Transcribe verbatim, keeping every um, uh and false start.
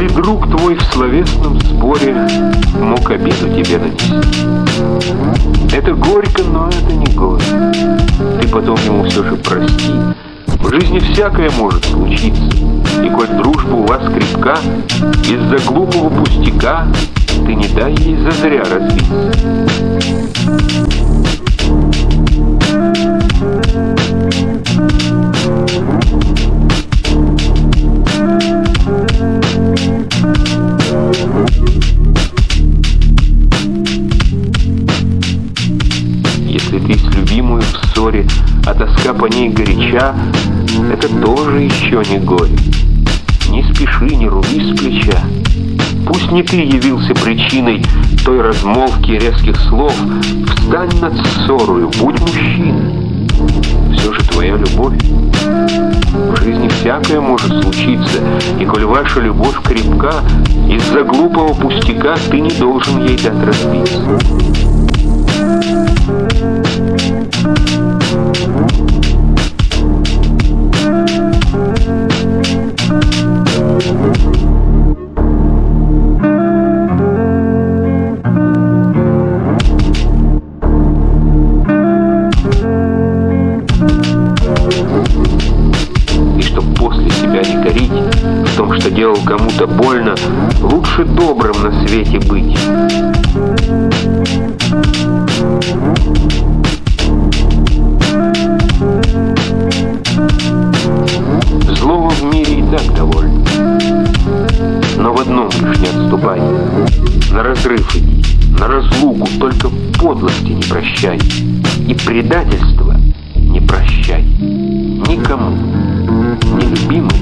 Если друг твой в словесном споре мог обиду тебе нанести, это горько, но это не горе. Ты потом ему все же прости. В жизни всякое может случиться, и коль дружба у вас крепка, из-за глупого пустяка ты не дай ей зазря разбиться. Если ты с любимую в ссоре, а тоска по ней горяча, это тоже еще не горе. Не спеши, не руби с плеча. Пусть не ты явился причиной той размолвки резких слов, встань над ссорою, будь мужчиной. Все же твоя любовь. В жизни всякое может случиться, и коль ваша любовь крепка, из-за глупого пустяка ты не должен ей дать разбиться. И чтоб после себя не корить в том, что делал кому-то больно, лучше добрым на свете быть. Злого в мире и так довольно, но в одном лишь не отступай. На разрыв иди, на разлуку, только подлости не прощай, и предательства не прощай никому, ни любимому,